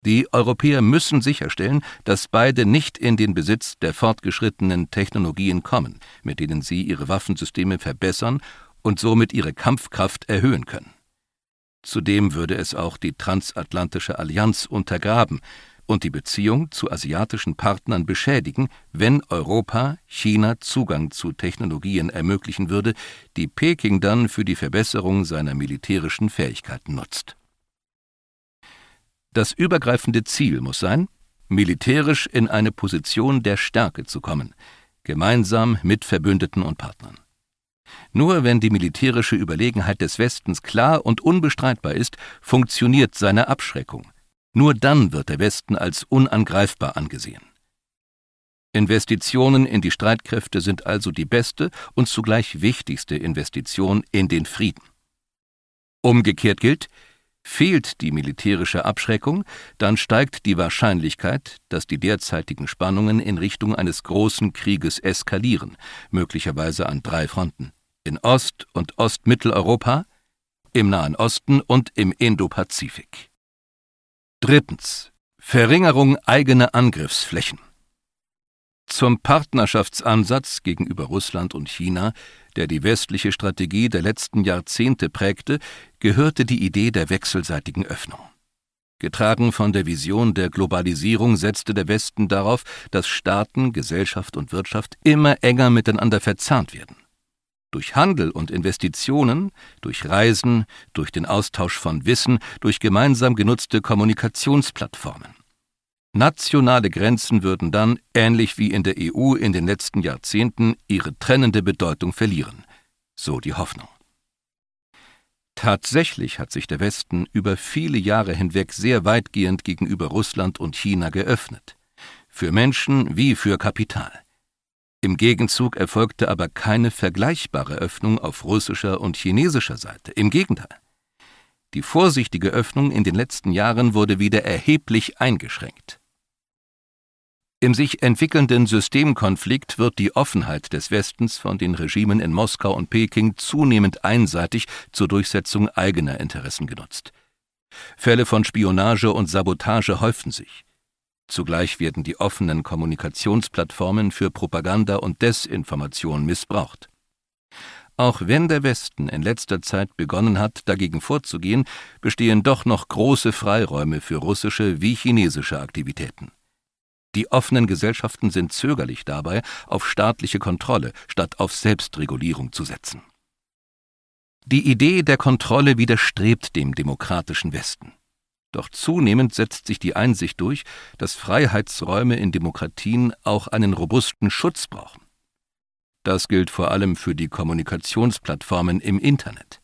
Die Europäer müssen sicherstellen, dass beide nicht in den Besitz der fortgeschrittenen Technologien kommen, mit denen sie ihre Waffensysteme verbessern und somit ihre Kampfkraft erhöhen können. Zudem würde es auch die transatlantische Allianz untergraben und die Beziehung zu asiatischen Partnern beschädigen, wenn Europa China Zugang zu Technologien ermöglichen würde, die Peking dann für die Verbesserung seiner militärischen Fähigkeiten nutzt. Das übergreifende Ziel muss sein, militärisch in eine Position der Stärke zu kommen, gemeinsam mit Verbündeten und Partnern. Nur wenn die militärische Überlegenheit des Westens klar und unbestreitbar ist, funktioniert seine Abschreckung. Nur dann wird der Westen als unangreifbar angesehen. Investitionen in die Streitkräfte sind also die beste und zugleich wichtigste Investition in den Frieden. Umgekehrt gilt, fehlt die militärische Abschreckung, dann steigt die Wahrscheinlichkeit, dass die derzeitigen Spannungen in Richtung eines großen Krieges eskalieren, möglicherweise an 3 Fronten: in Ost- und Ostmitteleuropa, im Nahen Osten und im Indopazifik. 3. Verringerung eigener Angriffsflächen. Zum Partnerschaftsansatz gegenüber Russland und China, der die westliche Strategie der letzten Jahrzehnte prägte, gehörte die Idee der wechselseitigen Öffnung. Getragen von der Vision der Globalisierung setzte der Westen darauf, dass Staaten, Gesellschaft und Wirtschaft immer enger miteinander verzahnt werden. Durch Handel und Investitionen, durch Reisen, durch den Austausch von Wissen, durch gemeinsam genutzte Kommunikationsplattformen. Nationale Grenzen würden dann, ähnlich wie in der EU in den letzten Jahrzehnten, ihre trennende Bedeutung verlieren, so die Hoffnung. Tatsächlich hat sich der Westen über viele Jahre hinweg sehr weitgehend gegenüber Russland und China geöffnet, für Menschen wie für Kapital. Im Gegenzug erfolgte aber keine vergleichbare Öffnung auf russischer und chinesischer Seite. Im Gegenteil. Die vorsichtige Öffnung in den letzten Jahren wurde wieder erheblich eingeschränkt. Im sich entwickelnden Systemkonflikt wird die Offenheit des Westens von den Regimen in Moskau und Peking zunehmend einseitig zur Durchsetzung eigener Interessen genutzt. Fälle von Spionage und Sabotage häufen sich. Zugleich werden die offenen Kommunikationsplattformen für Propaganda und Desinformation missbraucht. Auch wenn der Westen in letzter Zeit begonnen hat, dagegen vorzugehen, bestehen doch noch große Freiräume für russische wie chinesische Aktivitäten. Die offenen Gesellschaften sind zögerlich dabei, auf staatliche Kontrolle statt auf Selbstregulierung zu setzen. Die Idee der Kontrolle widerstrebt dem demokratischen Westen. Doch zunehmend setzt sich die Einsicht durch, dass Freiheitsräume in Demokratien auch einen robusten Schutz brauchen. Das gilt vor allem für die Kommunikationsplattformen im Internet.